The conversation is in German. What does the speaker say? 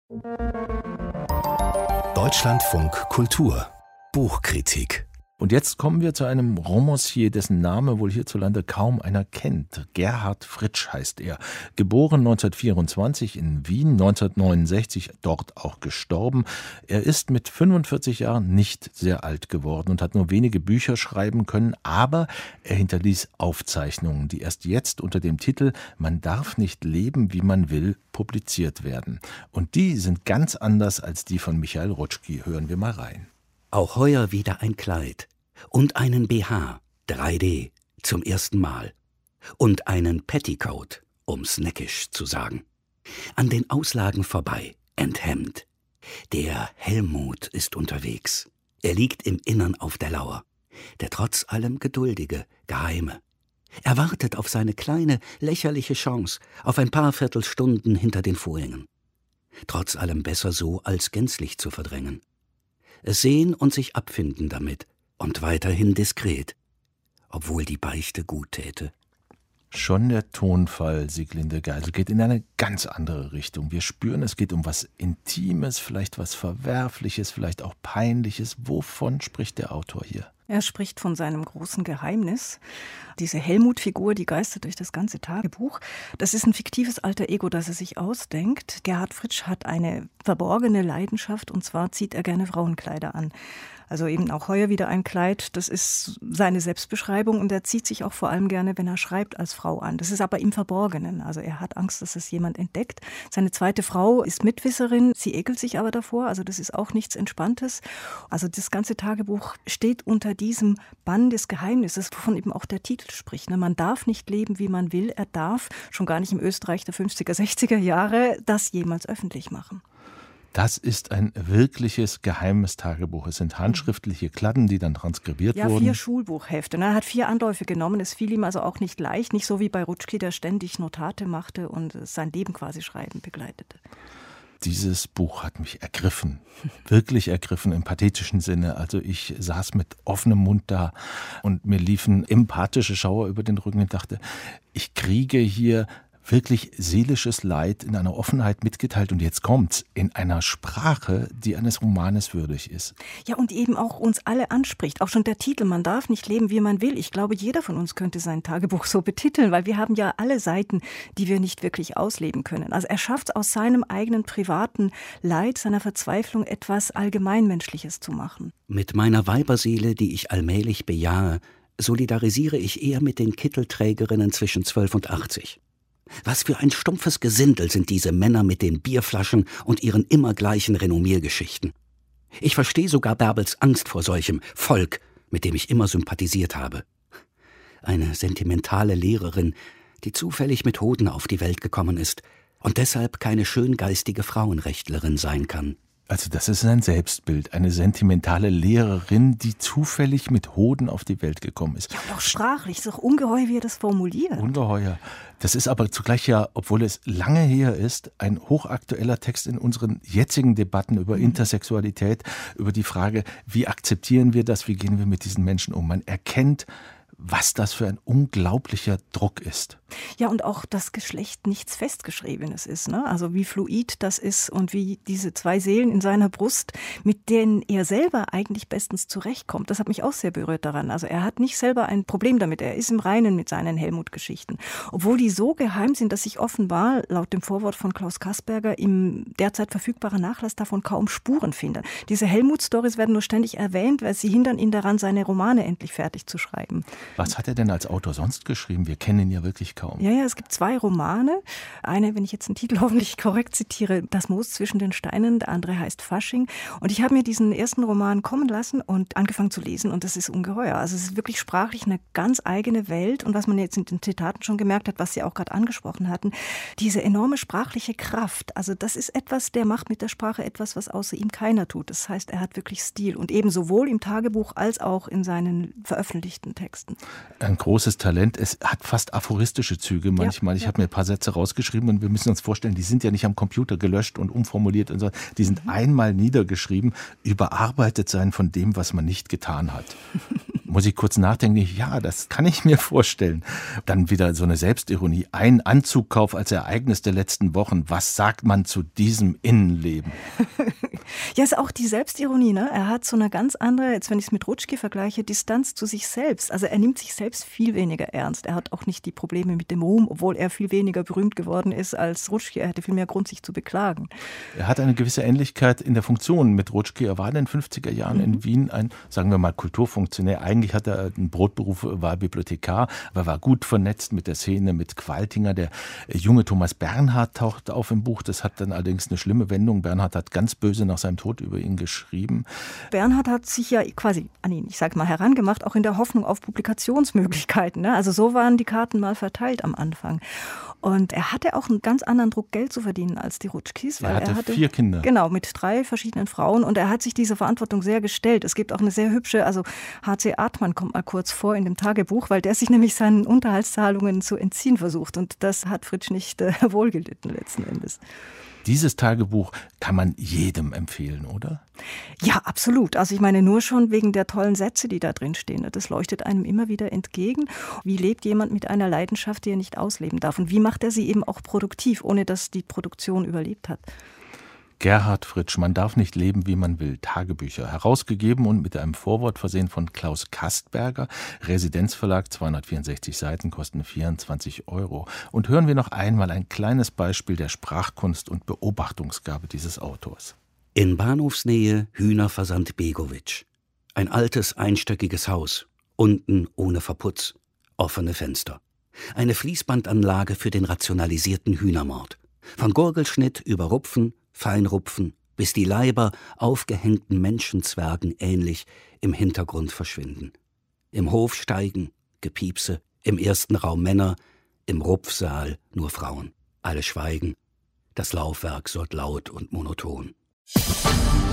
Deutschlandfunk Kultur Buchkritik. Und jetzt kommen wir zu einem Romancier, dessen Name wohl hierzulande kaum einer kennt. Gerhard Fritsch heißt er. Geboren 1924 in Wien, 1969 dort auch gestorben. Er ist mit 45 Jahren nicht sehr alt geworden und hat nur wenige Bücher schreiben können, aber er hinterließ Aufzeichnungen, die erst jetzt unter dem Titel »Man darf nicht leben, wie man will« publiziert werden. Und die sind ganz anders als die von Michael Rutschki. Hören wir mal rein. Auch heuer wieder ein Kleid und einen BH, 3D, zum ersten Mal. Und einen Petticoat, um's neckisch zu sagen. An den Auslagen vorbei, enthemmt. Der Helmut ist unterwegs. Er liegt im Innern auf der Lauer. Der trotz allem geduldige, geheime. Er wartet auf seine kleine, lächerliche Chance, auf ein paar Viertelstunden hinter den Vorhängen. Trotz allem besser so, als gänzlich zu verdrängen. Es sehen und sich abfinden damit und weiterhin diskret, obwohl die Beichte gut täte. Schon der Tonfall, Sieglinde Geisel, geht in eine ganz andere Richtung. Wir spüren, es geht um was Intimes, vielleicht was Verwerfliches, vielleicht auch Peinliches. Wovon spricht der Autor hier? Er spricht von seinem großen Geheimnis. Diese Helmut-Figur, die geistert durch das ganze Tagebuch. Das ist ein fiktives alter Ego, das er sich ausdenkt. Gerhard Fritsch hat eine verborgene Leidenschaft, und zwar zieht er gerne Frauenkleider an. Also eben auch heuer wieder ein Kleid, das ist seine Selbstbeschreibung, und er zieht sich auch vor allem gerne, wenn er schreibt, als Frau an. Das ist aber im Verborgenen, also er hat Angst, dass es jemand entdeckt. Seine zweite Frau ist Mitwisserin, sie ekelt sich aber davor, also das ist auch nichts Entspanntes. Also das ganze Tagebuch steht unter diesem Bann des Geheimnisses, wovon eben auch der Titel spricht. Man darf nicht leben, wie man will, er darf, schon gar nicht im Österreich der 50er, 60er Jahre, das jemals öffentlich machen. Das ist ein wirkliches geheimes Tagebuch. Es sind handschriftliche Kladden, die dann transkribiert wurden. 4 Schulbuchhefte. Er hat 4 Anläufe genommen. Es fiel ihm also auch nicht leicht. Nicht so wie bei Rutschki, der ständig Notate machte und sein Leben quasi schreiben begleitete. Dieses Buch hat mich ergriffen, wirklich ergriffen im pathetischen Sinne. Also ich saß mit offenem Mund da und mir liefen empathische Schauer über den Rücken und dachte, ich kriege hier wirklich seelisches Leid in einer Offenheit mitgeteilt, und jetzt kommt's, in einer Sprache, die eines Romanes würdig ist. Ja, und eben auch uns alle anspricht. Auch schon der Titel, man darf nicht leben, wie man will. Ich glaube, jeder von uns könnte sein Tagebuch so betiteln, weil wir haben ja alle Seiten, die wir nicht wirklich ausleben können. Also er schafft es aus seinem eigenen privaten Leid, seiner Verzweiflung, etwas Allgemeinmenschliches zu machen. Mit meiner Weiberseele, die ich allmählich bejahe, solidarisiere ich eher mit den Kittelträgerinnen zwischen 12 und 80. Was für ein stumpfes Gesindel sind diese Männer mit den Bierflaschen und ihren immer gleichen Renommiergeschichten. Ich verstehe sogar Bärbels Angst vor solchem Volk, mit dem ich immer sympathisiert habe. Eine sentimentale Lehrerin, die zufällig mit Hoden auf die Welt gekommen ist und deshalb keine schöngeistige Frauenrechtlerin sein kann. Also das ist ein Selbstbild, eine sentimentale Lehrerin, die zufällig mit Hoden auf die Welt gekommen ist. Ja, und auch sprachlich, ist doch ungeheuer, wie er das formuliert. Ungeheuer. Das ist aber zugleich ja, obwohl es lange her ist, ein hochaktueller Text in unseren jetzigen Debatten über Intersexualität, über die Frage, wie akzeptieren wir das, wie gehen wir mit diesen Menschen um. Man erkennt, was das für ein unglaublicher Druck ist. Ja, und auch das Geschlecht nichts Festgeschriebenes ist, ne? Also wie fluid das ist und wie diese 2 Seelen in seiner Brust, mit denen er selber eigentlich bestens zurechtkommt. Das hat mich auch sehr berührt daran. Also er hat nicht selber ein Problem damit. Er ist im Reinen mit seinen Helmut-Geschichten. Obwohl die so geheim sind, dass sich offenbar, laut dem Vorwort von Klaus Kasperger, im derzeit verfügbaren Nachlass davon kaum Spuren finden. Diese Helmut-Stories werden nur ständig erwähnt, weil sie hindern ihn daran, seine Romane endlich fertig zu schreiben. Was hat er denn als Autor sonst geschrieben? Wir kennen ihn ja wirklich kaum. Ja, es gibt 2 Romane. Eine, wenn ich jetzt den Titel hoffentlich korrekt zitiere, Das Moos zwischen den Steinen. Der andere heißt Fasching. Und ich habe mir diesen ersten Roman kommen lassen und angefangen zu lesen. Und das ist ungeheuer. Also es ist wirklich sprachlich eine ganz eigene Welt. Und was man jetzt in den Zitaten schon gemerkt hat, was Sie auch gerade angesprochen hatten, diese enorme sprachliche Kraft. Also das ist etwas, der macht mit der Sprache etwas, was außer ihm keiner tut. Das heißt, er hat wirklich Stil. Und eben sowohl im Tagebuch als auch in seinen veröffentlichten Texten. Ein großes Talent. Es hat fast aphoristische Züge manchmal. Ich habe mir ein paar Sätze rausgeschrieben und wir müssen uns vorstellen, die sind ja nicht am Computer gelöscht und umformuliert und so. Die sind einmal niedergeschrieben, überarbeitet sein von dem, was man nicht getan hat. Muss ich kurz nachdenken, ja, das kann ich mir vorstellen. Dann wieder so eine Selbstironie. Ein Anzugkauf als Ereignis der letzten Wochen. Was sagt man zu diesem Innenleben? Ja, ist auch die Selbstironie, ne? Er hat so eine ganz andere, jetzt wenn ich es mit Rutschki vergleiche, Distanz zu sich selbst. Also er nimmt sich selbst viel weniger ernst. Er hat auch nicht die Probleme mit dem Ruhm, obwohl er viel weniger berühmt geworden ist als Rutschki. Er hätte viel mehr Grund, sich zu beklagen. Er hat eine gewisse Ähnlichkeit in der Funktion mit Rutschki. Er war in den 50er Jahren in Wien ein, sagen wir mal, Kulturfunktionär. Eigentlich hat er einen Brotberuf, war Bibliothekar, aber war gut vernetzt mit der Szene, mit Qualtinger. Der junge Thomas Bernhard taucht auf im Buch. Das hat dann allerdings eine schlimme Wendung. Bernhard hat ganz böse nach seinem Tod über ihn geschrieben. Bernhard hat sich ja quasi an ihn, ich sag mal, herangemacht, auch in der Hoffnung auf Publikationsmöglichkeiten. Ne? Also so waren die Karten mal verteilt am Anfang. Und er hatte auch einen ganz anderen Druck, Geld zu verdienen als die Rutschkis. Weil er hatte 4 Kinder. Genau, mit 3 verschiedenen Frauen. Und er hat sich dieser Verantwortung sehr gestellt. Es gibt auch eine sehr hübsche, also H.C. Artmann kommt mal kurz vor in dem Tagebuch, weil der sich nämlich seinen Unterhaltszahlungen zu entziehen versucht. Und das hat Fritsch nicht wohlgelitten letzten Endes. Dieses Tagebuch kann man jedem empfehlen, oder? Ja, absolut. Also ich meine nur schon wegen der tollen Sätze, die da drin stehen. Das leuchtet einem immer wieder entgegen. Wie lebt jemand mit einer Leidenschaft, die er nicht ausleben darf? Und wie macht er sie eben auch produktiv, ohne dass die Produktion überlebt hat? Gerhard Fritsch, man darf nicht leben, wie man will. Tagebücher, herausgegeben und mit einem Vorwort versehen von Klaus Kastberger, Residenzverlag, 264 Seiten, kosten 24 €. Und hören wir noch einmal ein kleines Beispiel der Sprachkunst und Beobachtungsgabe dieses Autors. In Bahnhofsnähe Hühnerversand Begovic. Ein altes, einstöckiges Haus, unten ohne Verputz, offene Fenster. Eine Fließbandanlage für den rationalisierten Hühnermord. Von Gurgelschnitt über Rupfen, Feinrupfen, bis die Leiber aufgehängten Menschenzwergen ähnlich im Hintergrund verschwinden. Im Hof steigen, Gepiepse, im ersten Raum Männer, im Rupfsaal nur Frauen. Alle schweigen, das Laufwerk surrt laut und monoton.